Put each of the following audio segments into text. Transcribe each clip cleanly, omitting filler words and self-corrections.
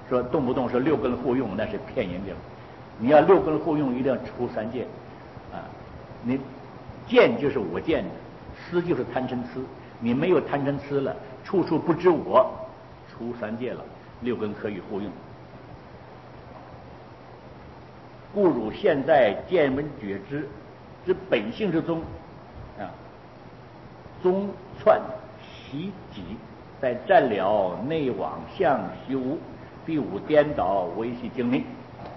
说动不动说六根互用，那是骗人的。你要六根互用，一定要除三界啊！你见就是我见的，思就是贪嗔痴，你没有贪嗔痴了，处处不知我，除三界了，六根可以互用。故汝现在见闻觉知之本性之中啊，中串习己，在占了内往向虚无，第五颠倒维系精明。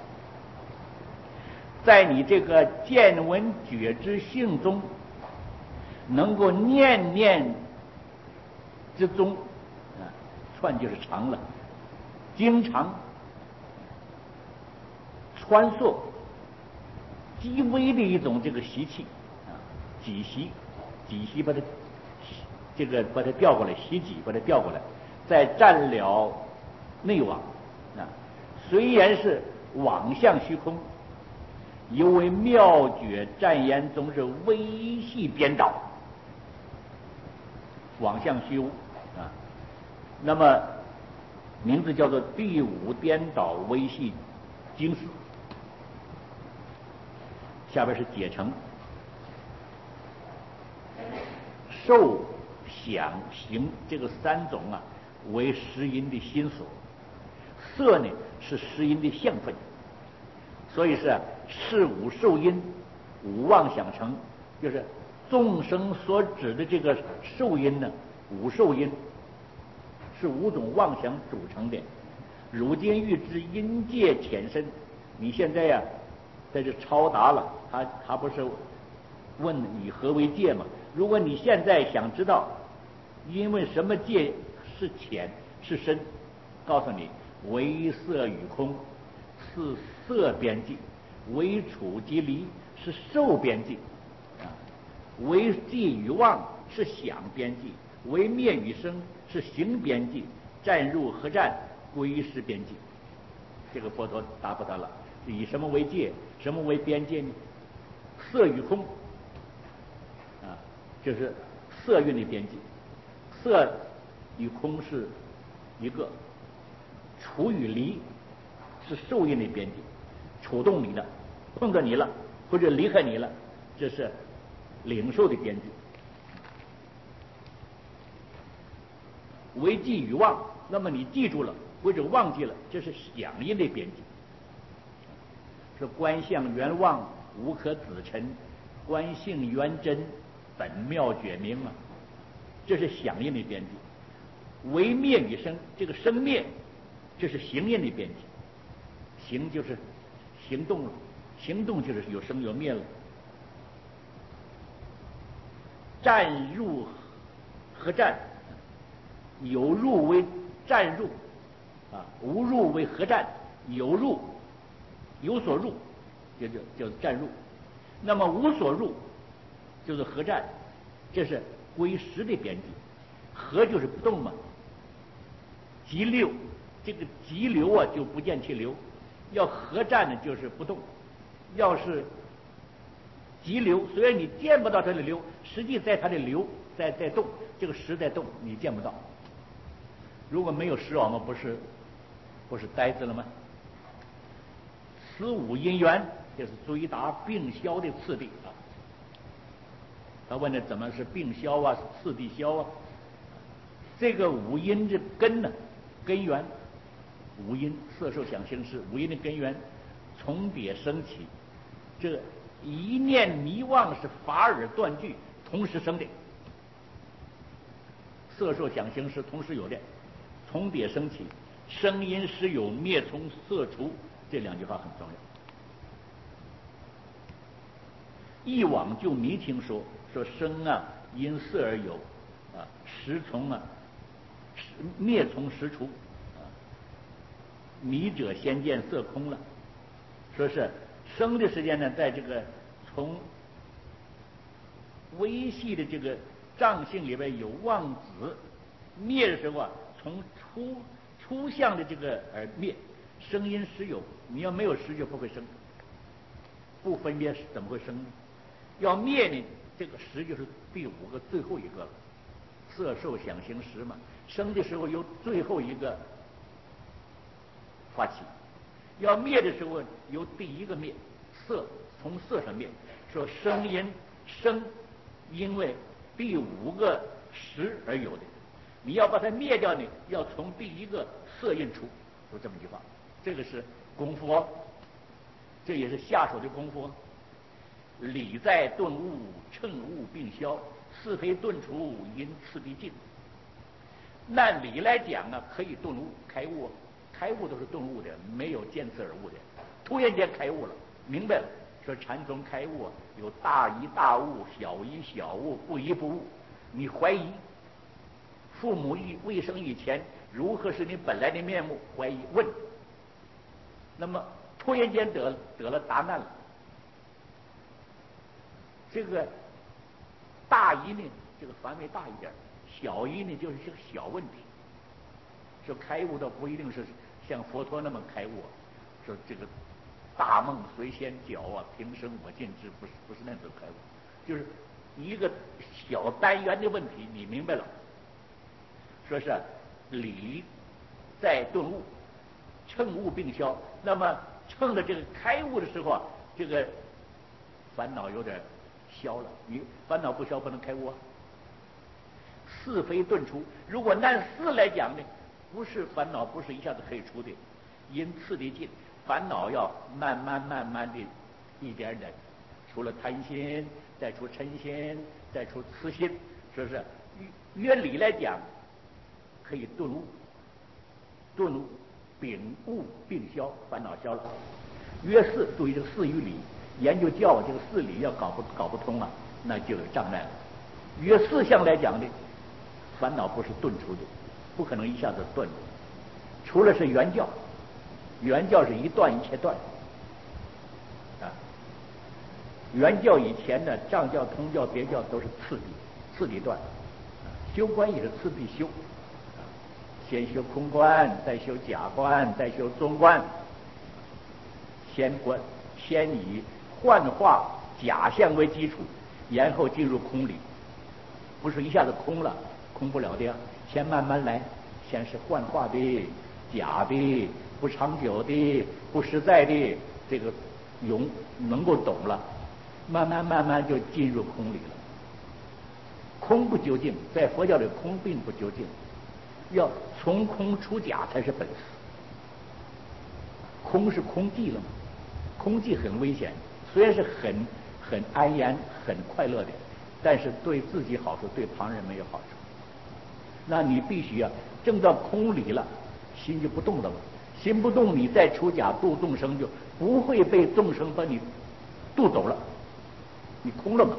在你这个见闻觉知性中，能够念念之中啊，串就是常了，经常穿梭极微的一种这个习气啊，己习把它把它调过来，习己把它调过来，再占了内往啊，虽然是往向虚空，犹为妙觉占言中是微细颠倒，往向虚无啊，那么名字叫做第五颠倒微细经思。下边是解成，受想行这个三种啊，为识因的心所，色呢是识因的相分，所以是是五受因，五妄想成，就是众生所指的这个受因呢，五受因是五种妄想组成的。如今欲知因界浅深，你现在呀，在这抄答了，他不是问以何为界吗？如果你现在想知道，因为什么界是浅是深，告诉你，唯色与空是色边际，唯处即离是受边际啊，唯寂与妄是想边际，唯灭与生是行边际，占入合占归是边际。这个佛陀答复他了，以什么为界，什么为边界呢？色与空啊，就是色蕴的边际，色与空是一个，处与离是受蕴的边际，触动你了，碰到你了，或者离开你了，这是领受的边际。为记与忘，那么你记住了或者忘记了，这是响应的边际。是观相圆妄，无可子陈，观性圆真，本妙觉明啊，这是响应的边际。为灭与生，这个生灭，这是行印的边际。行就是行动了，行动就是有生有灭了。占入和占，有入为占入啊，无入为合占，有入有所入，就叫占入。那么无所入就是合占，这是归识的边际。合就是不动嘛，急流，这个急流啊就不见其流，要合占呢就是不动。要是急流，虽然你见不到它的流，实际在它的流在动，这个识在动，你见不到。如果没有识，我们不是呆子了吗？此五因缘就是追答并消的次第啊。他问的怎么是并消啊，是次第消啊？这个五因的根呢，根源，五因色受想行识，五因的根源重叠升起，这一念迷妄是法尔断句同时生的，色受想行识同时有的，重叠升起，声音时有，灭从色除，这两句话很重要。一往就迷听说生啊因色而有啊，识从啊灭从识除啊，迷者先见色空了，说是生的时间呢，在这个从微细的这个障性里边有妄子，灭的时候啊，从初相的这个而灭，声音实有，你要没有识就不会生，不分别怎么会生呢？要灭呢，这个识就是第五个最后一个了，色受想行识嘛，生的时候有最后一个发起。要灭的时候，由第一个灭，色，从色上灭。说声音生，因为第五个识而有的。你要把它灭掉呢，要从第一个色印出，就这么句话。这个是功夫哦，这也是下手的功夫。理在顿悟，乘悟并消，是非顿除，因次第尽。按理来讲啊，可以顿悟开悟，开悟都是顿悟的，没有见次而悟的。突然间开悟了，明白了，说禅宗开悟有大疑大悟，小疑小悟，不疑不悟。你怀疑父母未生以前如何是你本来的面目，怀疑问，那么突然间得了答案了。这个大疑呢，这个范围大一点；小疑呢，就是这个小问题。说开悟倒不一定是像佛陀那么开悟，说这个大梦随仙脚啊，平生我尽知，不是那种开悟，就是一个小单元的问题，你明白了。说是理在顿悟，乘悟并消。那么乘着这个开悟的时候啊，这个烦恼有点消了。你烦恼不消，不能开悟啊。是非顿除，如果按四来讲呢，不是烦恼不是一下子可以除的，因次第尽。烦恼要慢慢的一点点，除了贪心，再除嗔心，再除痴心，是不是？约理来讲，可以顿悟，顿悟秉悟并消，烦恼消了。约事，注意这个事与理，研究教这个事理要搞不通啊，那就有障碍了。约事项来讲呢，烦恼不是顿除的，不可能一下子顿的，除了是原教，原教是一断一切断啊。原教以前呢，藏教、通教、别教都是次第断，修观也是次第修，先修空观，再修假观，再修中观，先以幻化假象为基础，然后进入空理，不是一下子空了，空不了的呀。先慢慢来，先是幻化的、假的、不长久的、不实在的，这个能够懂了，慢慢就进入空理了。空不究竟，在佛教里空并不究竟，要从空出假才是本事。空是空寂了嘛？空寂很危险，虽然是很安然、很快乐的，但是对自己好处，对旁人没有好处。那你必须啊，证到空理了，心就不动了嘛。心不动，你再出假度众生，就不会被众生把你渡走了，你空了嘛。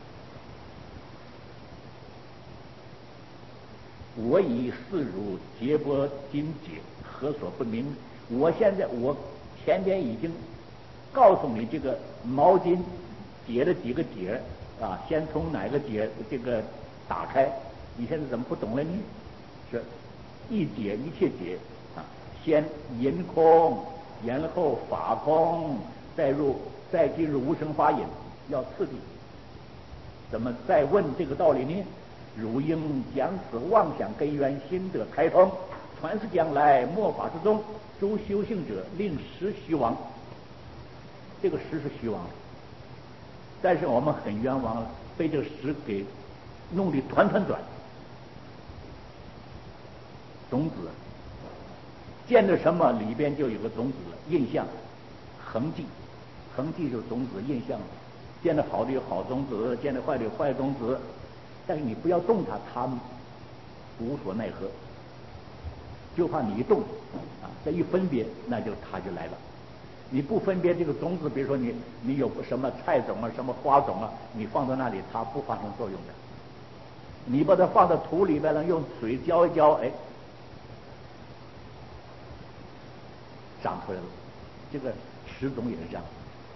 我以四汝结波金解，何所不明？我前边已经告诉你这个毛巾解了几个结啊，先从哪个结这个打开，你现在怎么不懂了呢？是一解一切解啊，先淫空，然后法空，再进入无生法隐，要次第。怎么再问这个道理呢？汝应将此妄想根源心得开通，传世将来末法之中，诸修行者令实虚妄。这个实是虚妄，但是我们很冤枉了，被这个实给弄得团。种子见着什么里边就有个种子印象，痕迹就是种子印象。见着好的有好种子，见着坏的有坏种子，但是你不要动它，它无所奈何，就怕你一动啊，这一分别，那它就来了。你不分别这个种子，比如说你有什么菜种啊，什么花种啊，你放到那里，它不发生作用的。你把它放到土里边了，用水浇一浇，哎，长出来了。这个实种也是这样。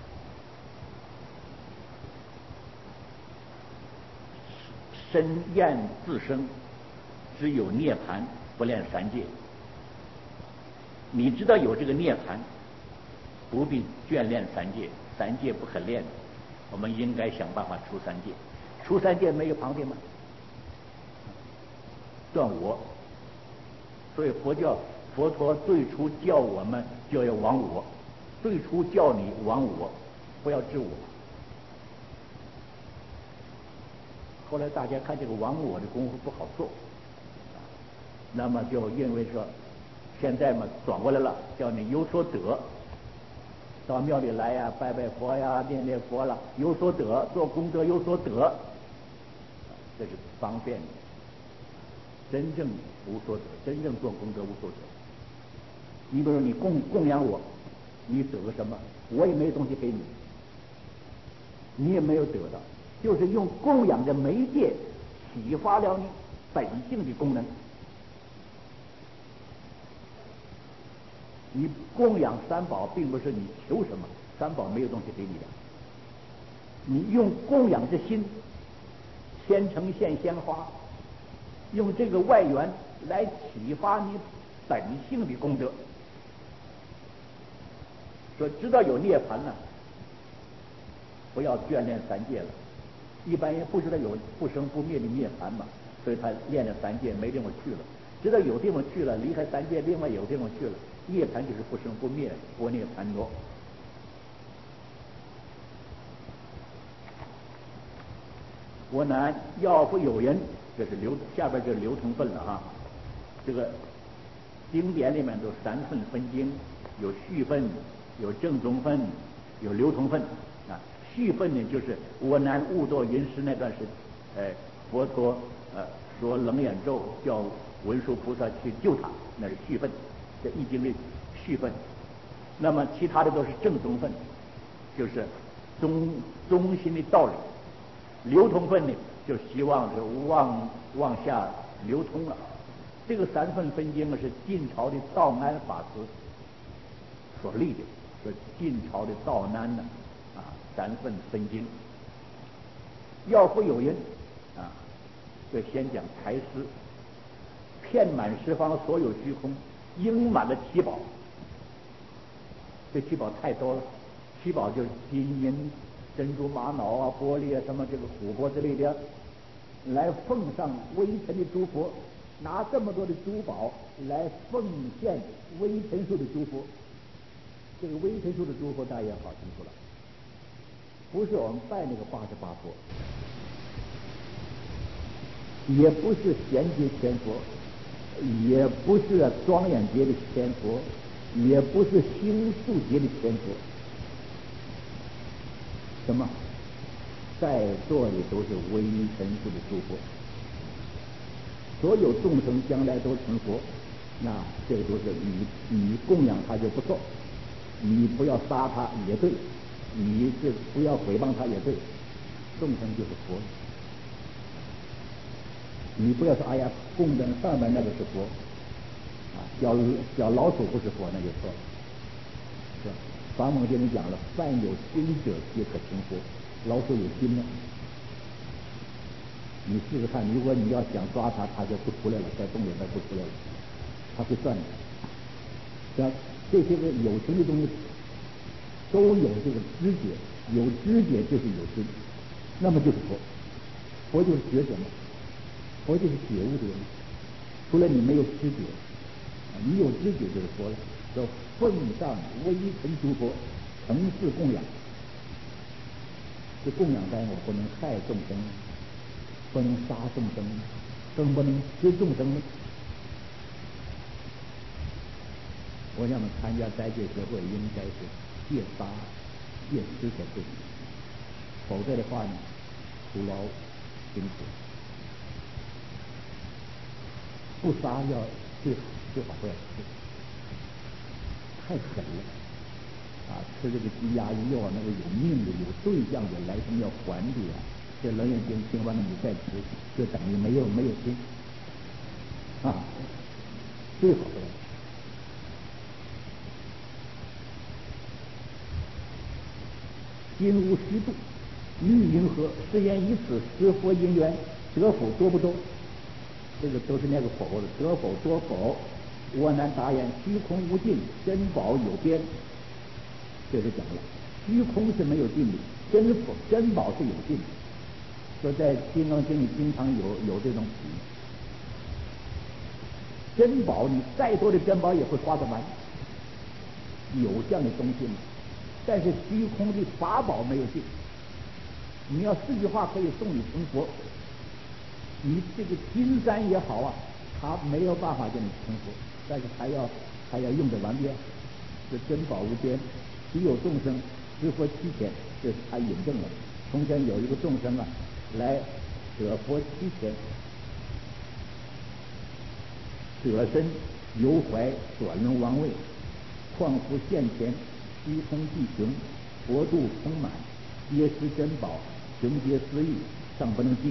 身厌自生，只有涅槃，不练三界。你知道有这个涅槃，不必眷恋三界，三界不可练，我们应该想办法出三界。出三界没有旁边吗？断我。所以佛教佛陀最初叫我们就要忘我，最初叫你忘我，不要知我。后来大家看这个忘我的功夫不好做，那么就因为说现在嘛转过来了，叫你有所得，到庙里来呀，拜拜佛呀，念念佛了，有所得，做功德有所得，这是方便的。真正无所得，真正做功德无所得。你比如说你供养我，你得个什么？我也没有东西给你，你也没有得到，就是用供养的媒介启发了你本性的功能。你供养三宝，并不是你求什么，三宝没有东西给你的。你用供养之心，虔诚献鲜花，用这个外缘来启发你本性的功德。说知道有涅槃了，不要眷恋三界了。一般人不知道有不生不灭的涅槃嘛，所以他恋着三界没地方去了。知道有地方去了，离开三界，另外有地方去了。涅槃就是不生不灭，波涅盘多。我南要复有人，这是下边就是流通分了啊。这个经典里面都三分分经，有序分，有正宗分，有流通分啊。序分呢，就是我南悟堕云师那段时间，佛陀说楞严咒，叫文殊菩萨去救他，那是序分，这易经的序分。那么其他的都是正宗分，就是中心的道理。流通分呢，就希望是往下流通了。这个三分分经是晋朝的道安法师所立的，说晋朝的道安呢三分分经。要复有人这先讲财师，遍满十方所有虚空，应满了七宝。这七宝太多了，七宝就是金银、珍珠、玛瑙啊、玻璃啊，什么这个琥珀之类的，来奉上微尘的诸佛，拿这么多的珠宝来奉献微尘数的诸佛。这个微尘数的诸佛大家也好清楚了，不是我们拜那个88佛，也不是贤劫千佛，也不是庄严劫的千佛，也不是星宿劫的千佛。什么？在座的都是微尘数的诸佛，所有众生将来都成佛，那这个都是你供养他就不错，你不要杀他也对，你是不要诽谤他也对，众生就是佛。你不要说哎呀，供的上面那个是佛叫老鼠不是佛，那就错了。是吧？法门经里讲了，凡有心者皆可成佛。老鼠有心了，你试试看，如果你要想抓它，它就不出来了，在洞里边不出来了，它会算的。像这些个有情的东西都有这个知觉，有知觉就是有心，那么就是佛。佛就是觉者嘛，佛就是觉悟的人，除了你没有知觉，你有知觉就是佛了。说奉上微尘诸佛，诚挚供养。这供养在我不能害众生，不能杀众生，更不能吃众生。我想参加斋戒协会应该是戒杀戒吃才对，否则的话呢，徒劳辛苦。不杀要最好不要吃，太狠了吃这个鸡鸭鱼肉那个有命的有对象的来生要还的这楞严经听完了你再吃，就等于没有吃最好不要吃。今无虚度，欲云何？是言以此施佛因缘，得否多不多？这个都是那个否的，得否多否？我难答言。虚空无尽，珍宝有边。这是讲了，虚空是没有尽的，珍宝是有尽的。说在《金刚经》里经常有这种珍宝你再多的珍宝也会花得完，有这样的东西吗？但是虚空的法宝没有尽。你要4句话可以送你成佛，你这个金山也好啊，他没有办法叫你成佛，但是还要用得完遍。这珍宝无边，岂有众生知佛7000，这是他引证了。从前有一个众生啊，来得佛7000，舍身犹怀转轮王位，况复现前，虚空地穷，佛度充满，皆是珍宝，穷皆思议，尚不能记。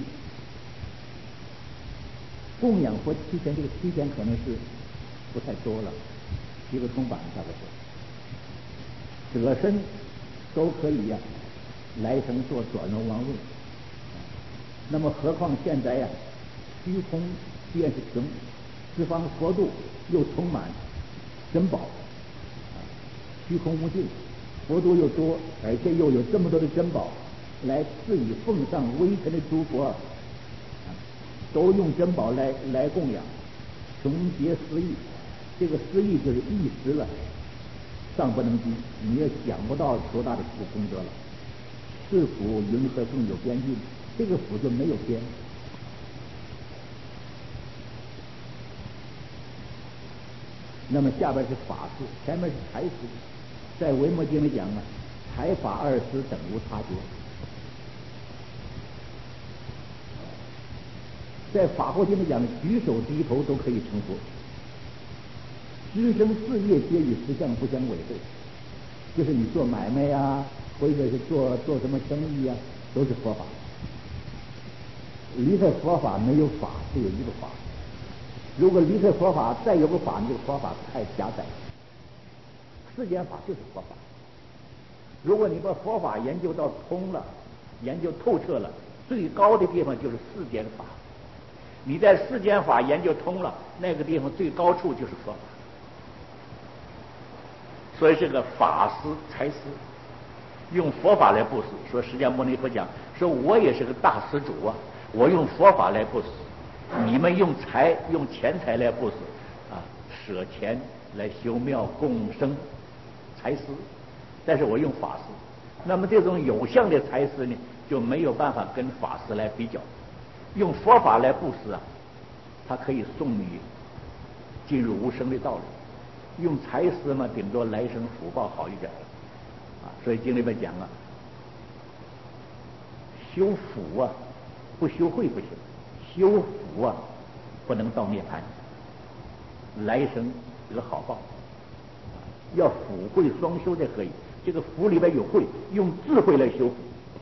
供养佛7000，这个7000可能是不太多了，7个铜板差不多。舍身都可以呀，来生做转轮王位。那么何况现在呀，虚空便是穷，十方佛度又充满珍宝，虚空无尽，佛度又多，而且又有这么多的珍宝来赐予奉上微尘的诸佛，都用珍宝来供养，穷竭思议。这个思议就是一时了，尚不能及，你也想不到多大的功德了。是福云何更有边际？这个福就没有边。那么下边是法事，前面是财事。在维摩经里讲啊，财法2施等无差别。在法华经里讲，举手低头都可以成佛。知生事业皆与实相不相违背，就是你做买卖呀，或者是做什么生意呀，都是佛法。离开佛法没有法，只有一个法。如果离开佛法再有个法，这个佛法太狭窄了。世间法就是佛法。如果你把佛法研究到通了，研究透彻了，最高的地方就是世间法。你在世间法研究通了，那个地方最高处就是佛法。所以这个法施财施，用佛法来布施。说释迦牟尼佛讲，说我也是个大施主啊，我用佛法来布施，你们用钱财来布施啊，舍钱来修庙供生财施，但是我用法施。那么这种有相的财施呢，就没有办法跟法施来比较。用佛法来布施啊，它可以送你进入无生的道路。用财施嘛，顶多来生福报好一点啊。所以经里面讲啊，修福啊，不修慧不行；修福啊，不能到涅槃，来生得好报。要福慧双修才可以。这个福里边有慧，用智慧来修福。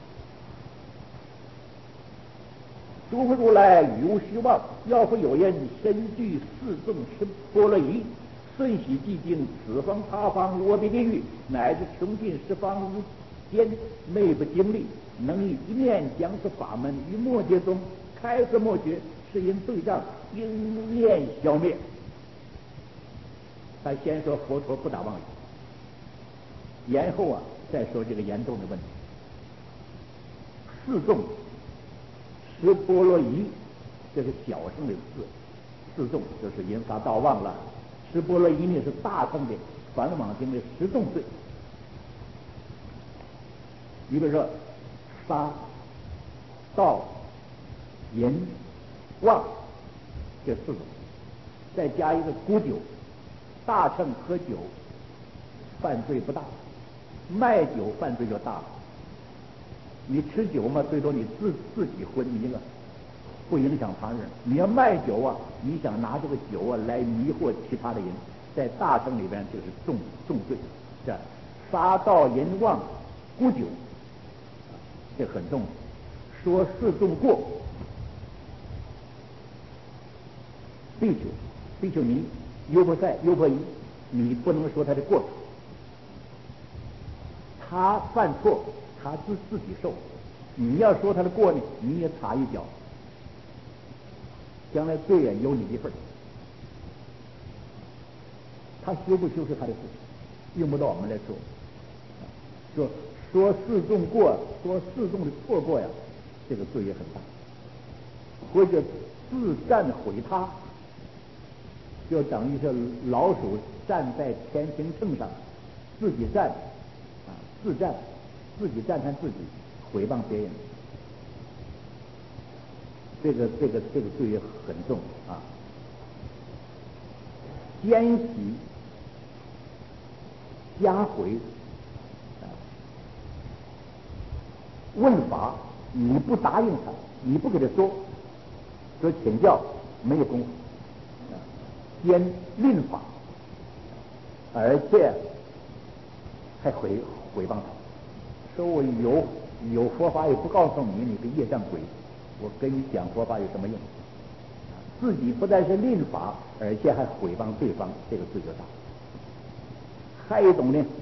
诸佛如来语无虚妄，要复有言，身具四众十波罗夷，瞬息寂静，此方他方我彼地狱，乃至穷尽十方无间，内不经历，能以一念讲此法门于末劫中开示莫学，是因对障应念消灭。他先说佛陀不打妄语，然后啊再说这个严重的问题。四众十波罗夷，这是小乘的四众，就是因法道忘了。十波罗夷呢是大乘的梵网经的10众罪。你比如说杀、盗、淫、妄这4种，再加一个沽酒。大乘喝酒犯罪不大，卖酒犯罪就大了。你吃酒嘛，最多你自己昏迷了，不影响他人。你要卖酒啊，你想拿这个酒啊来迷惑其他的人，在大乘里边就是重罪，是吧？杀盗淫妄沽酒，这很重。说4重过，比丘尼、优婆塞、优婆夷，你不能说他的过错，他犯错，他自己受。你要说他的过呢，你也插一脚，将来罪也有你一份。他修不修是他的事，用不到我们来说。说4重过，说4重的错过呀，这个罪也很大。或者自占毁他， 就等于是老鼠站在天平秤上，自己站自战，自己赞叹自己，毁谤别人，这个罪也很重啊。奸喜加回问法，你不答应他，你不给他说请教，没有功夫。兼论法，而且还诽谤他，说我有佛法也不告诉你，你个业障鬼，我跟你讲佛法有什么用？自己不但是论法，而且还诽谤对方，这个罪就大。还有一种呢，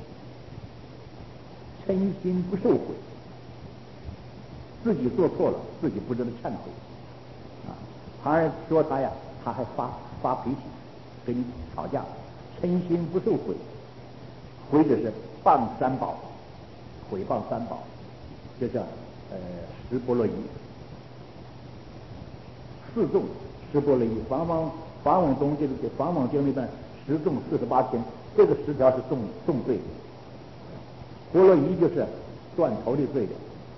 嗔心不受悔，自己做错了，自己不知道忏悔旁人说他呀，他还发脾气，跟你吵架，嗔心不受悔，或者是谤三宝，毁谤三宝，这叫十波罗夷，四众十波罗夷。梵网中这个梵网经里边十众48天，这个10条是重罪的。波罗夷就是断头的罪的，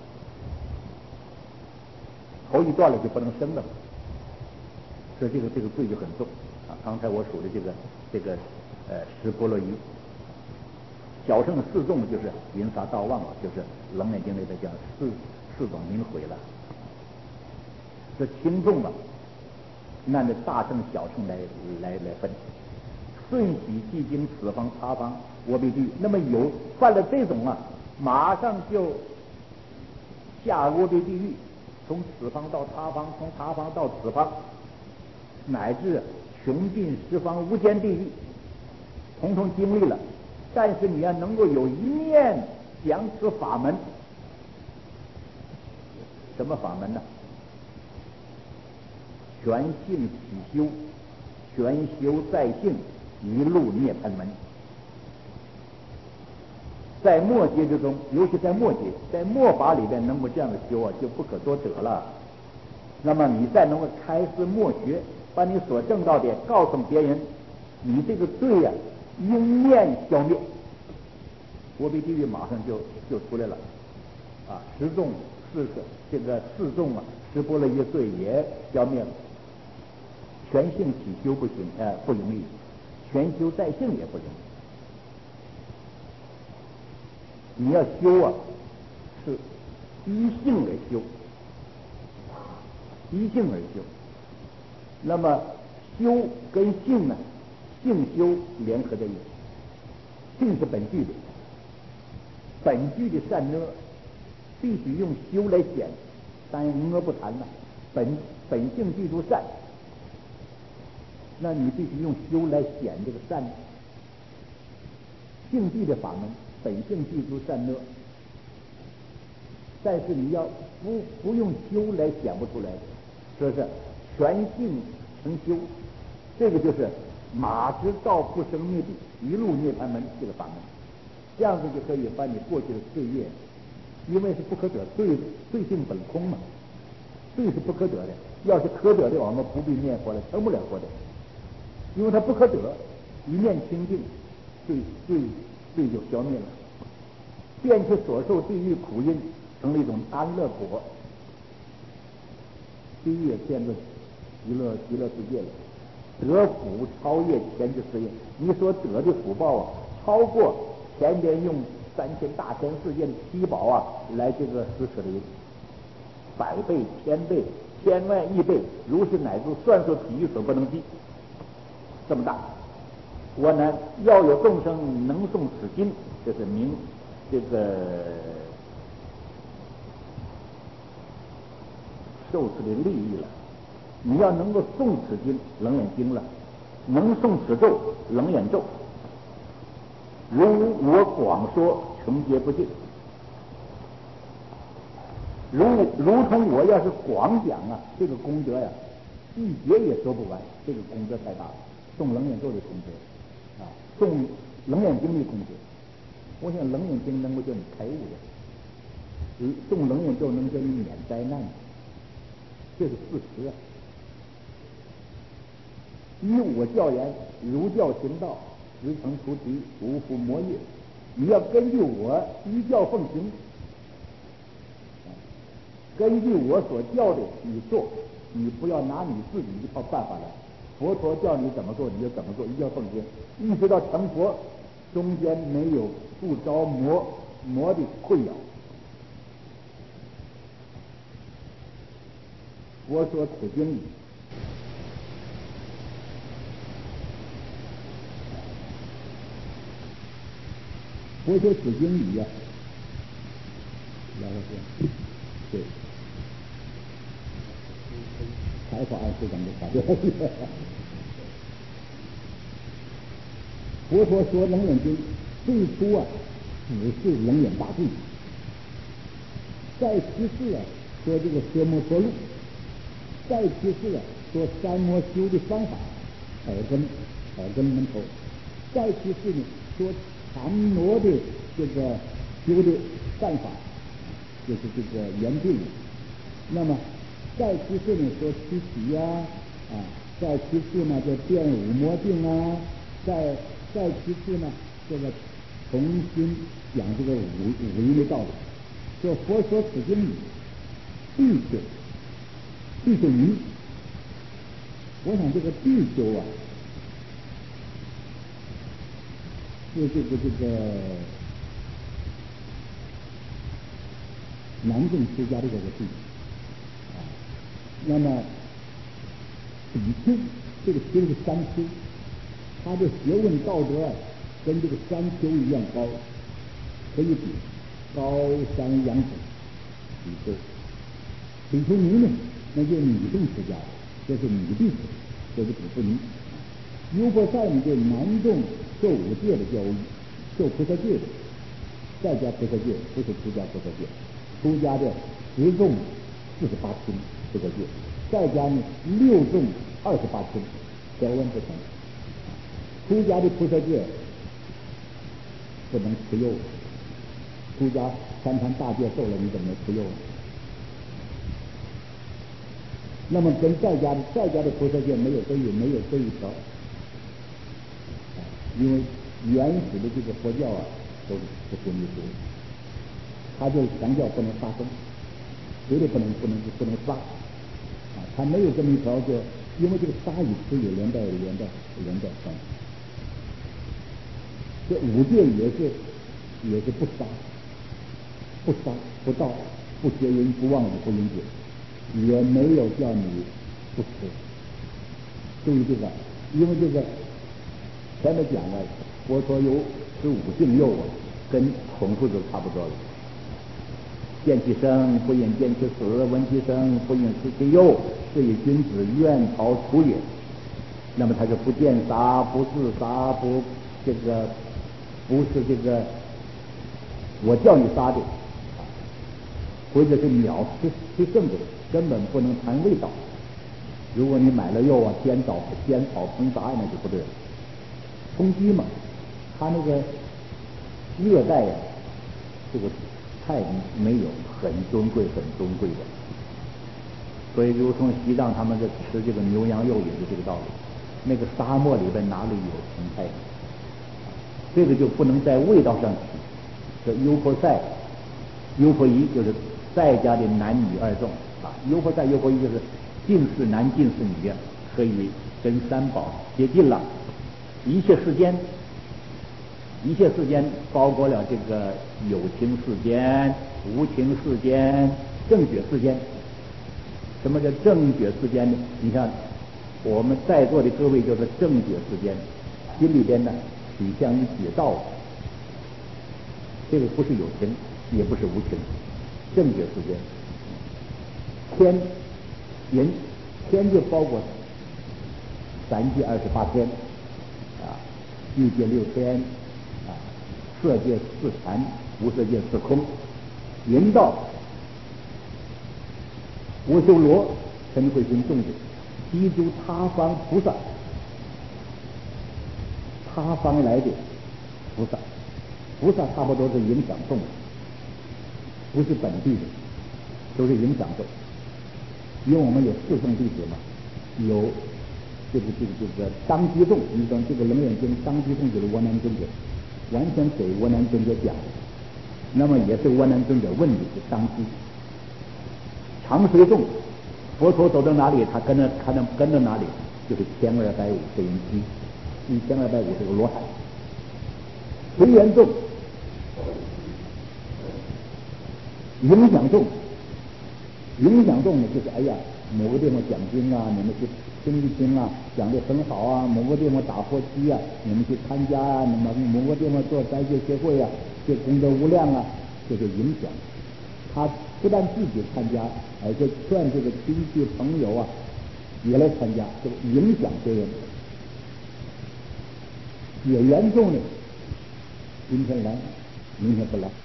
头一断了就不能生了，所以这个罪就很重刚才我数的这个十波罗夷，小乘四众就是云沙道妄就是楞严经里边讲四种名毁了。这轻重按照大乘小乘来分。瞬息即经此方他方我必地，那么有犯了这种马上就下我必地狱，从此方到他方，从他方到此方，乃至穷尽十方无间地狱，统统经历了。但是你要能够有一念讲此法门，什么法门呢？全性起修，全修在性，一路涅槃门。在末劫之中，尤其在末劫，在末法里边能够这样的修就不可多得了。那么你再能够开示末学，把你所证到的告诉别人，你这个罪应念消灭，我比地狱马上就出来了十众这个四众十波罗夷罪也消灭了。全性起修不行不容易，全修在性也不容易。你要修是依性而修，依性而修。那么修跟性性修联合在一起，性是本具的，本具的善恶必须用修来显，当然恶不谈了。本性具足善，那你必须用修来显这个善。性具的法门，本性具足善恶，但是你要不用修来显不出来的，说是全性成修，这个就是马之道不生灭地，一路涅槃门这个法门，这样子就可以把你过去的罪业，因为是不可得，罪性本空嘛，罪是不可得的，要是可得的，我们不必念佛了，成不了佛的，因为它不可得，一念清净，罪就消灭了，便是所受地狱苦因成了一种安乐果，地狱也变作极乐世界了，得福超越前之世业，你所得的福报超过前边用3000大千世界的七宝来这个施舍的100倍、1000倍、1000万亿倍，如是乃至算作比喻所不能计，这么大。我呢，要有众生能诵此经，就是这个受此的利益了。你要能够诵此经，楞严经了，能诵此咒，楞严咒，如我广说，穷劫不尽。如同我要是广讲这个功德一节也说不完，这个功德太大了。诵楞严咒的功德诵楞严经的功德，我想楞严经能够叫你开悟的，诵楞严咒能叫你免灾难的，这是事实依我教言，如教行道，时成菩提，无复魔业。你要根据我依教奉行，根据我所教的你做，你不要拿你自己一套办法来。佛陀叫你怎么做你就怎么做，依教奉行，一直到成佛，中间没有不着魔的困扰。我说此经语，佛说此经语呀，然后说，对，采访按时咱们就发表。佛陀说《楞严经》最初啊，只是楞严大众，再其次啊，说这个奢摩陀路，再其次啊，说三摩修的方法，耳根门头，再其次呢，说禅挪的这个修的办法，就是这个圆定。那么再其次呢，说七体呀，再其次呢，就变五魔定啊，再其次呢，这个重新讲这个五蕴的道理。说佛说此经语，必修迷。我想这个必修啊，是这个南宋出家的这个地那么比丘，这个修是山丘，他的学问道德跟这个山丘一样高，可以比高山仰止。比丘尼呢，那就是女性出家的，这是女弟子，这是比丘尼。优婆塞呢，就是男众受五戒的教育，受菩萨戒的，在家菩萨戒不是出家菩萨戒，出家的10众48亲菩萨戒，在家呢6众28亲，条文不同。出家的菩萨戒不能持幼，出家3坛大戒受了，你怎么能持幼呢？那么跟在家的菩萨戒没有这一条，因为原始的这个佛教啊都是不分离的，他就强调不能杀生，绝对不能杀他没有这么一条，就因为这个杀与吃有连带关系。这五戒也是不杀、不盗、不邪淫、不妄语、不淫戒。也没有叫你不吃，注意这个，因为这个前面讲了，佛陀有15净肉跟孔夫子差不多了。见其生，不应见其死；闻其声，不应食其肉。是以君子愿逃除也。那么他就不见杀，不自杀，不是这个我叫你杀的，或者是秒吃剩的。根本不能谈味道。如果你买了肉啊，煎炒烹炸那就不对了。充饥嘛，他那个热带呀，这个菜没有很尊贵的，所以如同西藏他们在吃这个牛羊肉也是这个道理。那个沙漠里边哪里有芹菜？这个就不能在味道上取。这优婆塞、优婆夷就是在家的男女2众。优婆塞、优婆夷就是近视男、近视女，可以跟三宝接近了。一切世间包括了这个有情世间、无情世间、正觉世间。什么叫正觉世间呢？你看我们在座的各位就是正觉世间，心里边呢取向于觉道，这个不是有情，也不是无情，正觉世间。天就包括3界28天欲界6天色界4禅，无色界4空。人道阿修罗、嗔恚心众者，悉诸他方菩萨，他方来的菩萨差不多是影响众，不是本地的，都是影响众。因为我们有4众弟子嘛，有这个张居正，你说这个《楞严经》张居正就是窝囊尊者，完全给窝囊尊者讲，那么也是窝囊尊者问你是张居。常随众，佛陀走到哪里，他跟着哪里，就是1250个人机，1250个罗汉。随缘众，影响众呢，就是哎呀，某个地方讲经啊，你们去听一听啊，讲的很好啊，某个地方打火机啊，你们去参加啊，那么某个地方做斋戒协会啊，这功德无量啊，这个影响。他不但自己参加，而且劝这个亲戚朋友啊也来参加，这个影响别人。也严重呢，今天来，明天不来。